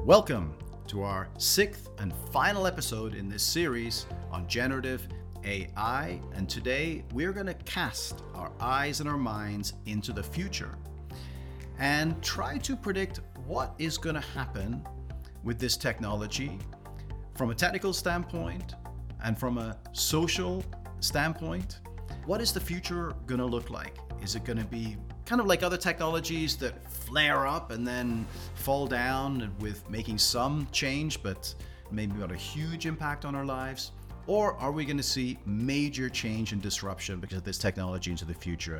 Welcome to our sixth and final episode in this series on generative AI, and today we're going to cast our eyes and our minds into the future and try to predict what is going to happen with this technology from a technical standpoint and from a social standpoint. What is the future going to look like? Is it going to be kind of like other technologies that flare up and then fall down with making some change, but maybe not a huge impact on our lives? Or are we going to see major change and disruption because of this technology into the future?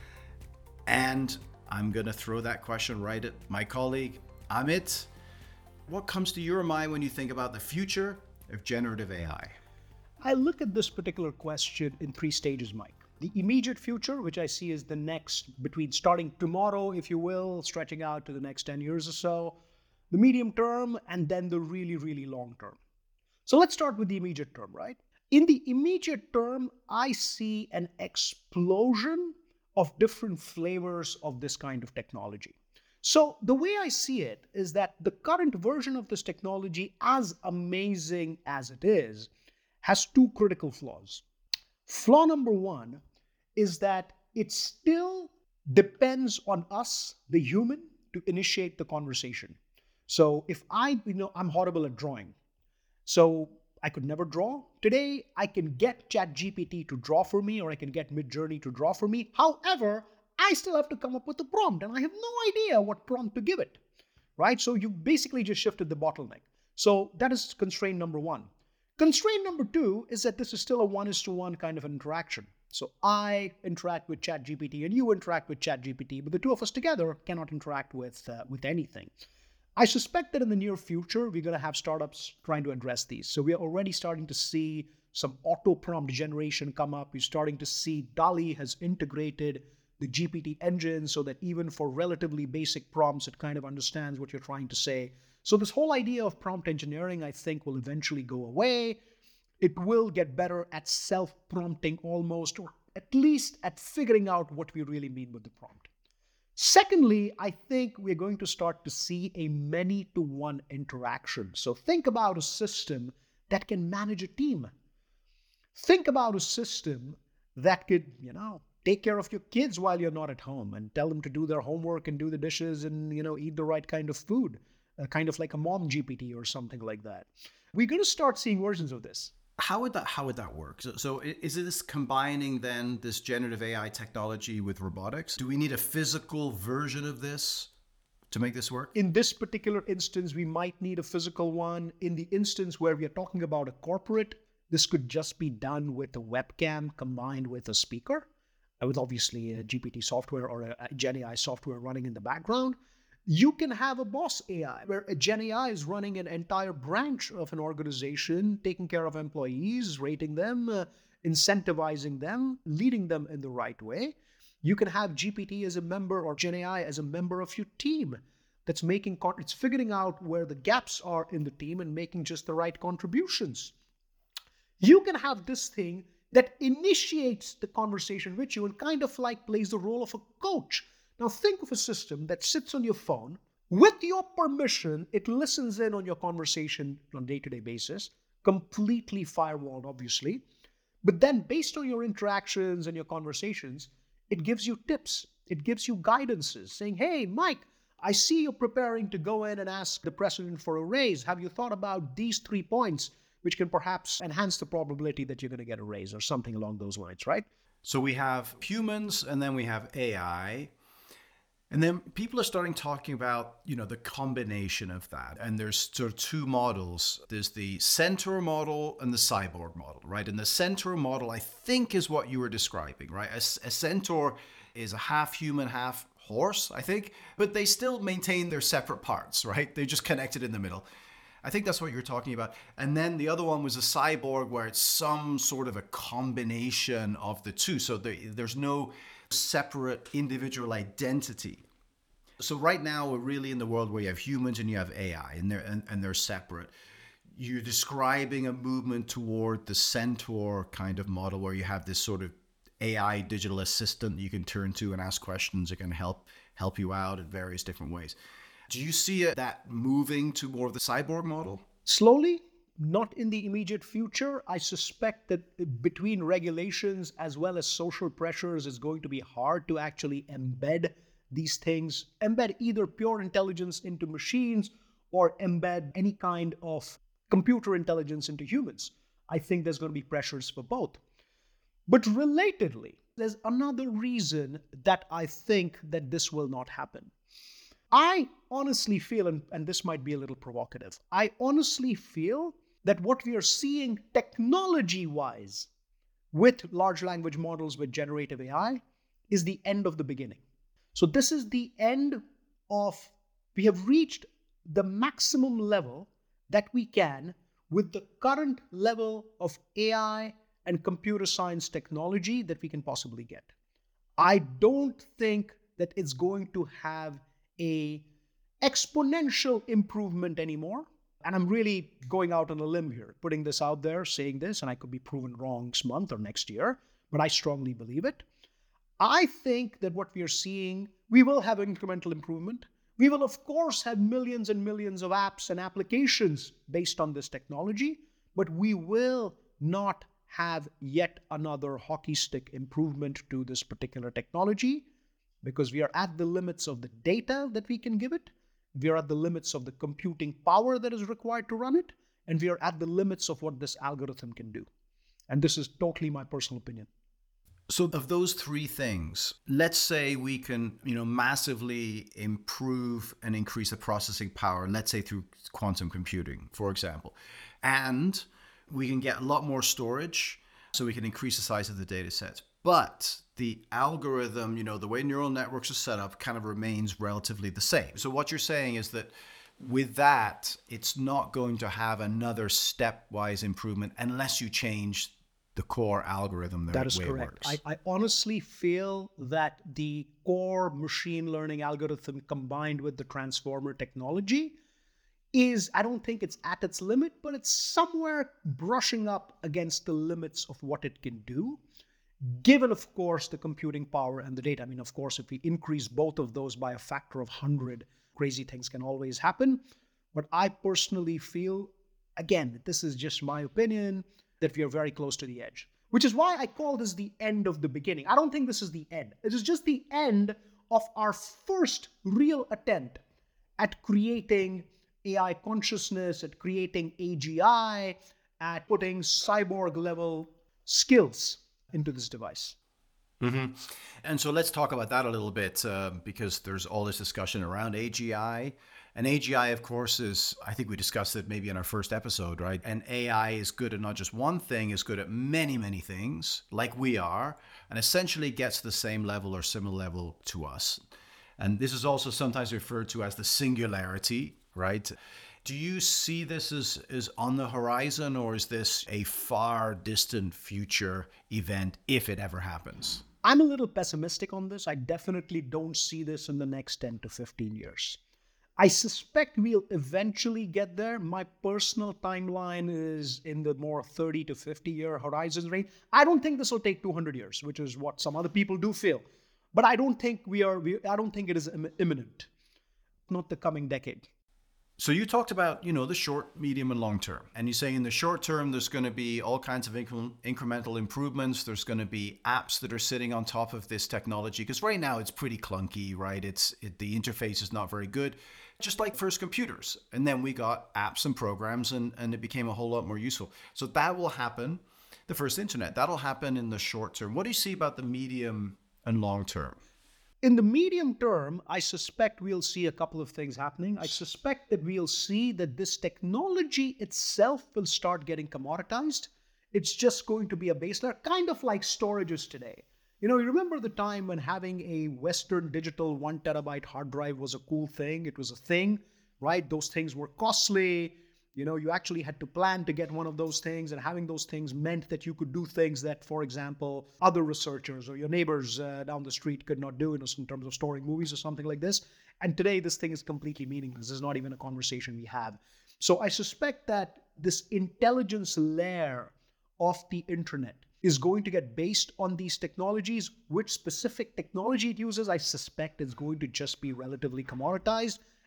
And I'm going to throw that question right at my colleague, Amit. What comes to your mind when you think about the future of generative AI? I look at this particular question in three stages, Mike. The immediate future, which I see as the next, between starting tomorrow, if you will, stretching out to the next 10 years or so, the medium term, and then the really, really long term. So let's start with the immediate term, right? In the immediate term, I see an explosion of different flavors of this kind of technology. So the way I see it is that the current version of this technology, as amazing as it is, has two critical flaws. Flaw number one is that it still depends on us, the human, to initiate the conversation. So if I'm horrible at drawing, so I could never draw. Today, I can get ChatGPT to draw for me, or I can get Midjourney to draw for me. However, I still have to come up with a prompt, and I have no idea what prompt to give it, right? So you basically just shifted the bottleneck. So that is constraint number one. Constraint number two is that this is still a 1:1 kind of an interaction. So I interact with ChatGPT and you interact with ChatGPT, but the two of us together cannot interact with anything. I suspect that in the near future, we're going to have startups trying to address these. So we are already starting to see some auto prompt generation come up. We're starting to see DALL-E has integrated the GPT engine so that even for relatively basic prompts, it kind of understands what you're trying to say. So this whole idea of prompt engineering, I think, will eventually go away. It will get better at self-prompting almost, or at least at figuring out what we really mean with the prompt. Secondly, I think we're going to start to see a many-to-one interaction. So think about a system that can manage a team. Think about a system that could, take care of your kids while you're not at home and tell them to do their homework and do the dishes and, eat the right kind of food. Kind of like a mom GPT or something like that. We're going to start seeing versions of this. How would that work? So is this combining then this generative AI technology with robotics? Do we need a physical version of this to make this work? In this particular instance, we might need a physical one. In the instance where we are talking about a corporate, this could just be done with a webcam combined with a speaker, with obviously a GPT software or a Gen AI software running in the background. You can have a boss AI where a Gen AI is running an entire branch of an organization, taking care of employees, rating them, incentivizing them, leading them in the right way. You can have GPT as a member or Gen AI as a member of your team that's it's figuring out where the gaps are in the team and making just the right contributions. You can have this thing that initiates the conversation with you and kind of like plays the role of a coach. Now think of a system that sits on your phone. With your permission, it listens in on your conversation on a day-to-day basis, completely firewalled, obviously. But then based on your interactions and your conversations, it gives you tips. It gives you guidances saying, hey, Mike, I see you're preparing to go in and ask the president for a raise. Have you thought about these 3 points, which can perhaps enhance the probability that you're going to get a raise or something along those lines, right? So we have humans and then we have AI. And then people are starting talking about, the combination of that. And there's sort of two models. There's the centaur model and the cyborg model, right? And the centaur model, I think, is what you were describing, right? A centaur is a half human, half horse, I think. But they still maintain their separate parts, right? They're just connected in the middle. I think that's what you're talking about. And then the other one was a cyborg, where it's some sort of a combination of the two. So there's no separate individual identity. So right now we're really in the world where you have humans and you have AI, and they're separate. You're describing a movement toward the centaur kind of model, where you have this sort of AI digital assistant you can turn to and ask questions. It can help you out in various different ways. Do you see that moving to more of the cyborg model? Slowly, not in the immediate future. I suspect that between regulations as well as social pressures, it's going to be hard to actually embed these things, embed either pure intelligence into machines or embed any kind of computer intelligence into humans. I think there's going to be pressures for both. But relatedly, there's another reason that I think that this will not happen. I honestly feel, and this might be a little provocative, I honestly feel that what we are seeing technology-wise with large language models with generative AI is the end of the beginning. So this is the end of, we have reached the maximum level that we can with the current level of AI and computer science technology that we can possibly get. I don't think that it's going to have a exponential improvement anymore. And I'm really going out on a limb here, putting this out there, saying this, and I could be proven wrong next month or next year, but I strongly believe it. I think that what we are seeing, we will have incremental improvement. We will, of course, have millions and millions of apps and applications based on this technology, but we will not have yet another hockey stick improvement to this particular technology because we are at the limits of the data that we can give it. We are at the limits of the computing power that is required to run it, and we are at the limits of what this algorithm can do. And this is totally my personal opinion. So of those three things, let's say we can, massively improve and increase the processing power, let's say through quantum computing, for example, and we can get a lot more storage, so we can increase the size of the data sets. But the algorithm, the way neural networks are set up kind of remains relatively the same. So what you're saying is that with that, it's not going to have another stepwise improvement unless you change the core algorithm. That is correct. I honestly feel that the core machine learning algorithm combined with the transformer technology is, I don't think it's at its limit, but it's somewhere brushing up against the limits of what it can do, given, of course, the computing power and the data. I mean, of course, if we increase both of those by a factor of 100, crazy things can always happen. But I personally feel, again, this is just my opinion, that we are very close to the edge, which is why I call this the end of the beginning. I don't think this is the end. It is just the end of our first real attempt at creating AI consciousness, at creating AGI, at putting cyborg level skills into this device. Mm-hmm. And so let's talk about that a little bit because there's all this discussion around AGI. And AGI, of course, is, I think we discussed it maybe in our first episode, right? And AI is good at not just one thing, is good at many, many things, like we are, and essentially gets the same level or similar level to us. And this is also sometimes referred to as the singularity, right? Do you see this as on the horizon, or is this a far distant future event if it ever happens? I'm a little pessimistic on this. I definitely don't see this in the next 10 to 15 years. I suspect we'll eventually get there. My personal timeline is in the more 30 to 50 year horizon range. I don't think this will take 200 years, which is what some other people do feel. But I don't think I don't think it is imminent. Not the coming decade. So you talked about, the short, medium, and long term. And you say in the short term, there's going to be all kinds of incremental improvements. There's going to be apps that are sitting on top of this technology. Because right now it's pretty clunky, right? The interface is not very good, just like first computers. And then we got apps and programs and it became a whole lot more useful. So that will happen, the first internet. That'll happen in the short term. What do you see about the medium and long term? In the medium term, I suspect we'll see a couple of things happening. I suspect that we'll see that this technology itself will start getting commoditized. It's just going to be a base layer, kind of like storage is today. You remember the time when having a Western digital 1 terabyte hard drive was a cool thing? It was a thing, right? Those things were costly. You actually had to plan to get one of those things, and having those things meant that you could do things that, for example, other researchers or your neighbors down the street could not do in terms of storing movies or something like this. And today, this thing is completely meaningless. This is not even a conversation we have. So I suspect that this intelligence layer of the internet is going to get based on these technologies. Which specific technology it uses, I suspect is going to just be relatively commoditized.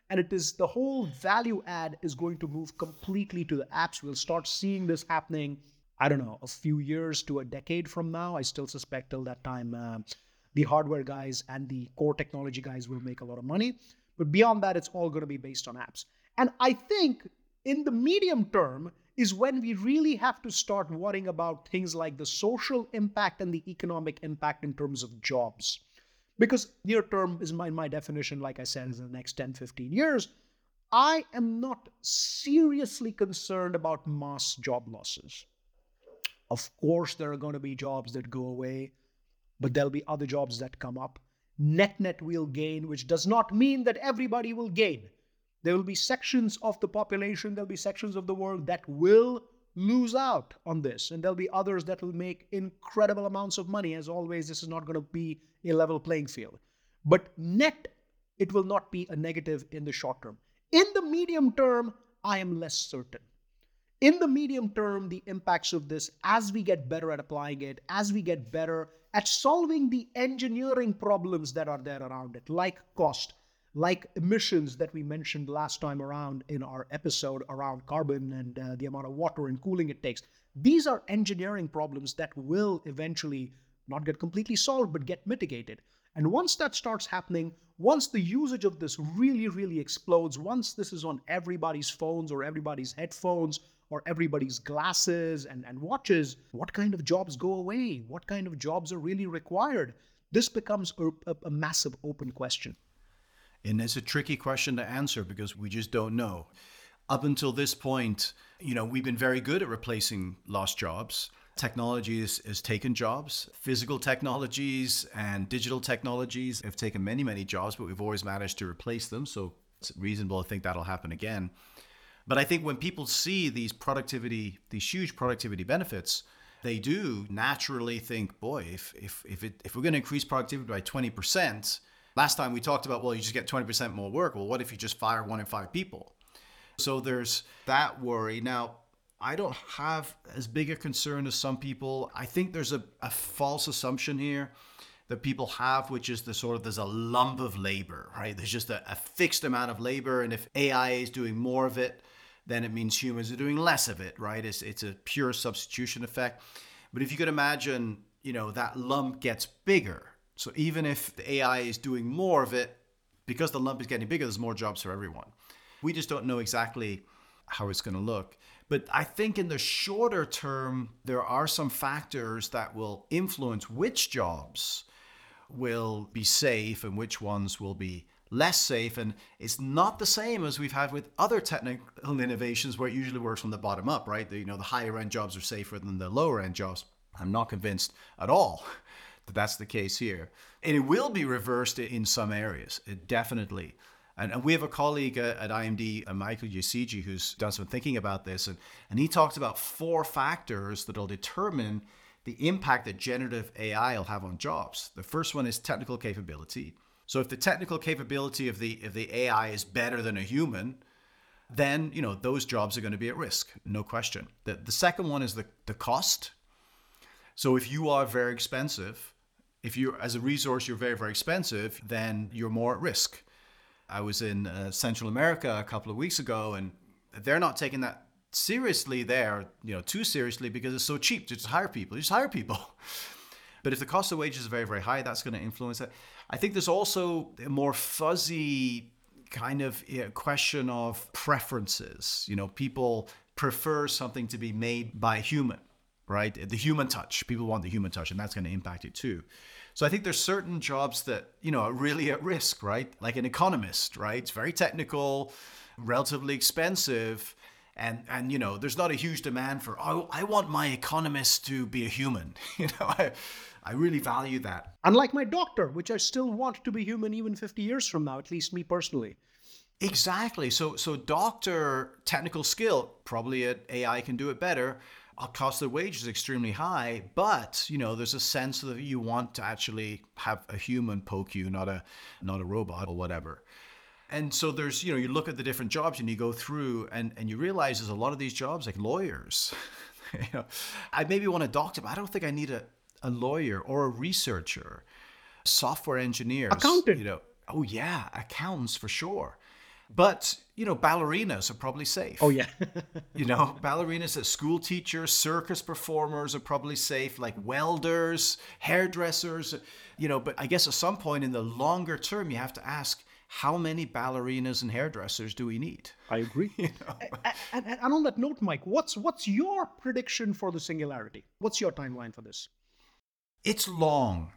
And it is the whole value add is going to move completely to the apps. We'll start seeing this happening, I don't know, a few years to a decade from now. I still suspect till that time, the hardware guys and the core technology guys will make a lot of money. But beyond that, it's all going to be based on apps. And I think in the medium term is when we really have to start worrying about things like the social impact and the economic impact in terms of jobs. Because near term is my definition, like I said, is in the next 10, 15 years. I am not seriously concerned about mass job losses. Of course, there are going to be jobs that go away, but there'll be other jobs that come up. Net will gain, which does not mean that everybody will gain. There will be sections of the population, there'll be sections of the world that will lose out on this. And there'll be others that will make incredible amounts of money. As always, this is not going to be a level playing field. But net, it will not be a negative in the short term. In the medium term, I am less certain. In the medium term, the impacts of this, as we get better at applying it, as we get better at solving the engineering problems that are there around it, like cost, like emissions that we mentioned last time around in our episode around carbon and the amount of water and cooling it takes. These are engineering problems that will eventually not get completely solved, but get mitigated. And once that starts happening, once the usage of this really, really explodes, once this is on everybody's phones or everybody's headphones or everybody's glasses and watches, what kind of jobs go away? What kind of jobs are really required? This becomes a massive open question. And it's a tricky question to answer because we just don't know. Up until this point, we've been very good at replacing lost jobs. Technology has taken jobs. Physical technologies and digital technologies have taken many, many jobs, but we've always managed to replace them. So it's reasonable to think that'll happen again. But I think when people see these huge productivity benefits, they do naturally think, boy, if we're going to increase productivity by 20%, last time we talked about, well, you just get 20% more work. Well, what if you just fire 1 in 5 people? So there's that worry. Now, I don't have as big a concern as some people. I think there's a false assumption here that people have, which is there's a lump of labor, right? There's just a fixed amount of labor. And if AI is doing more of it, then it means humans are doing less of it, right? It's a pure substitution effect. But if you could imagine, that lump gets bigger. So even if the AI is doing more of it, because the lump is getting bigger, there's more jobs for everyone. We just don't know exactly how it's going to look. But I think in the shorter term, there are some factors that will influence which jobs will be safe and which ones will be less safe. And it's not the same as we've had with other technical innovations where it usually works from the bottom up, right? The higher end jobs are safer than the lower end jobs. I'm not convinced at all that that's the case here. And it will be reversed in some areas, definitely. And we have a colleague at IMD, Michael Yasiji, who's done some thinking about this. And he talks about 4 factors that will determine the impact that generative AI will have on jobs. The first one is technical capability. So if the technical capability of the AI is better than a human, then those jobs are going to be at risk, no question. The second one is the cost. So if you are very expensive, if you as a resource you're very, very expensive, then you're more at risk. I was in Central America a couple of weeks ago, and they're not taking that seriously there, too seriously, because it's so cheap to just hire people. You just hire people. But if the cost of wages is very, very high, that's going to influence it. I think there's also a more fuzzy kind of question of preferences. People prefer something to be made by a human, right? The human touch. People want the human touch, and that's going to impact it too. So I think there's certain jobs that, are really at risk, right? Like an economist, right? It's very technical, relatively expensive. And there's not a huge demand for, I want my economist to be a human. I really value that. Unlike my doctor, which I still want to be human even 50 years from now, at least me personally. Exactly. So doctor technical skill, probably AI can do it better. Cost of wage is extremely high, but there's a sense that you want to actually have a human poke you, not a robot or whatever. And so there's, you look at the different jobs and you go through and you realize there's a lot of these jobs like lawyers. I maybe want a doctor, but I don't think I need a lawyer or a researcher, software engineers. Accountant. Oh yeah, accountants for sure. But, ballerinas are probably safe. Oh, yeah. Ballerinas, school teachers, circus performers are probably safe, like welders, hairdressers, but I guess at some point in the longer term, you have to ask, how many ballerinas and hairdressers do we need? I agree. And on that note, Mike, what's your prediction for the singularity? What's your timeline for this? It's long.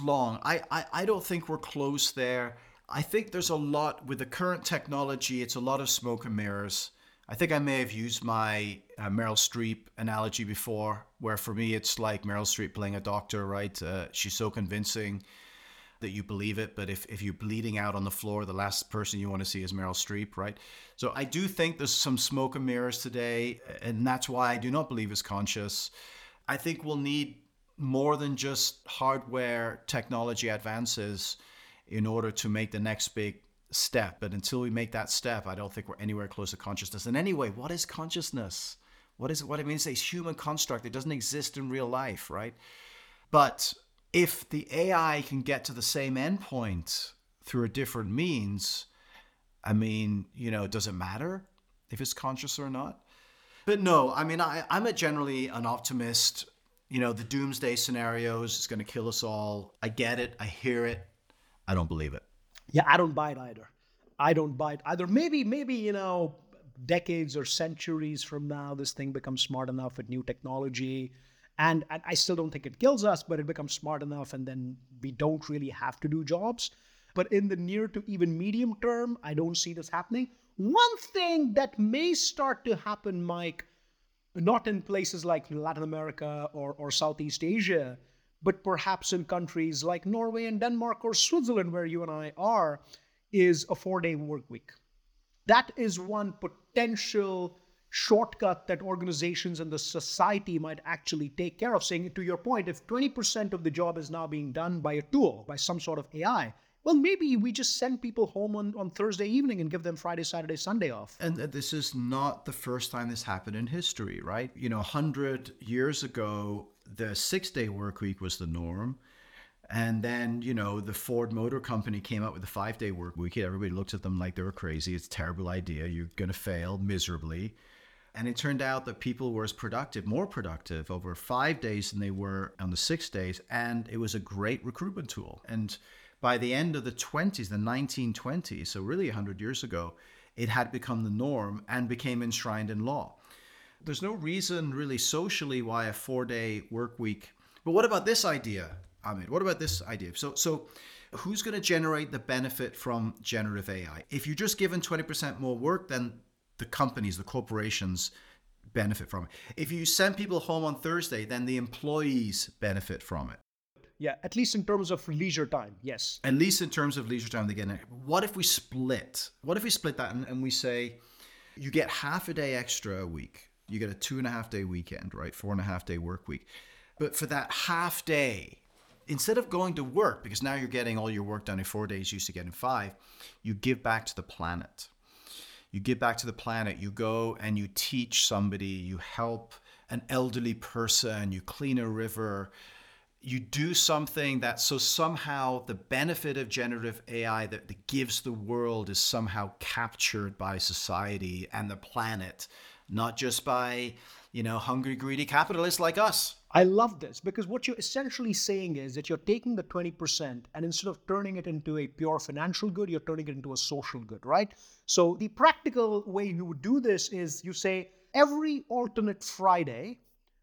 I don't think we're close there. I think there's a lot with the current technology. It's a lot of smoke and mirrors. I think I may have used my Meryl Streep analogy before, where for me it's like Meryl Streep playing a doctor, right? She's so convincing that you believe it, but if you're bleeding out on the floor, the last person you want to see is Meryl Streep, right? So I do think there's some smoke and mirrors today, and that's why I do not believe it's conscious. I think we'll need more than just hardware technology advances in order to make the next big step. But until we make that step, I don't think we're anywhere close to consciousness. And anyway, what is consciousness? What it means? It's a human construct. It doesn't exist in real life, right? But if the AI can get to the same endpoint through a different means, does it matter if it's conscious or not? But no, I'm generally an optimist. The doomsday scenarios is going to kill us all. I get it. I hear it. I don't believe it. Yeah, I don't buy it either. Maybe, decades or centuries from now, this thing becomes smart enough with new technology. And I still don't think it kills us, but it becomes smart enough and then we don't really have to do jobs. But in the near to even medium term, I don't see this happening. One thing that may start to happen, Mike, not in places like Latin America or Southeast Asia, but perhaps in countries like Norway and Denmark or Switzerland, where you and I are, is a 4-day work week. That is one potential shortcut that organizations and the society might actually take care of, saying, to your point, if 20% of the job is now being done by a tool, by some sort of AI, well, maybe we just send people home on Thursday evening and give them Friday, Saturday, Sunday off. And this is not the first time this happened in history, right? 100 years ago, the 6-day work week was the norm. And then, the Ford Motor Company came out with the 5-day work week. Everybody looked at them like they were crazy. It's a terrible idea. You're going to fail miserably. And it turned out that people were more productive over 5 days than they were on the 6 days. And it was a great recruitment tool. And by the end of the 1920s, so really 100 years ago, it had become the norm and became enshrined in law. There's no reason really socially why a 4-day work week. But what about this idea, Amit? What about this idea? So who's going to generate the benefit from generative AI? If you're just given 20% more work, then the companies, the corporations benefit from it. If you send people home on Thursday, then the employees benefit from it. Yeah, at least in terms of leisure time, yes. At least in terms of leisure time, they get it. What if we split? What if we split that and we say you get half a day extra a week? You get a 2.5-day weekend, right? 4.5-day work week. But for that half day, instead of going to work, because now you're getting all your work done in 4 days, you used to get in 5, you give back to the planet. You give back to the planet. You go and you teach somebody, you help an elderly person, you clean a river, you do something that so somehow the benefit of generative AI that gives the world is somehow captured by society and the planet, not just by, hungry, greedy capitalists like us. I love this because what you're essentially saying is that you're taking the 20% and instead of turning it into a pure financial good, you're turning it into a social good, right? So the practical way you would do this is you say every alternate Friday,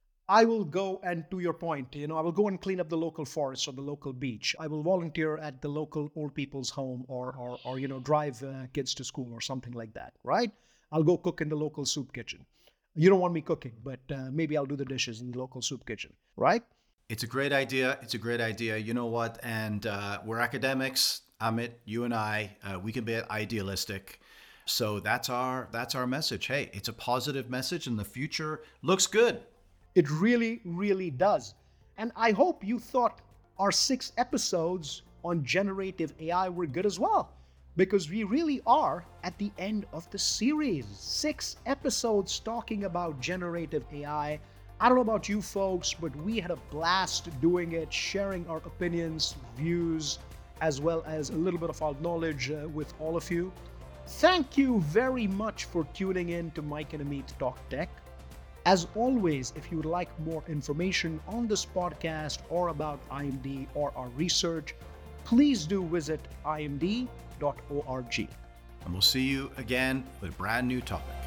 I will go and, to your point, I will go and clean up the local forest or the local beach. I will volunteer at the local old people's home or drive kids to school or something like that, right? I'll go cook in the local soup kitchen. You don't want me cooking, but maybe I'll do the dishes in the local soup kitchen, right? It's a great idea. You know what? And we're academics, Amit, you and I, we can be idealistic. So that's our message. Hey, it's a positive message and the future looks good. It really, really does. And I hope you thought our 6 episodes on generative AI were good as well, because we really are at the end of the series. 6 episodes talking about generative AI. I don't know about you folks, but we had a blast doing it, sharing our opinions, views, as well as a little bit of our knowledge with all of you. Thank you very much for tuning in to Mike and Amit Talk Tech. As always, if you would like more information on this podcast or about IMD or our research, please do visit imd.org. And we'll see you again with a brand new topic.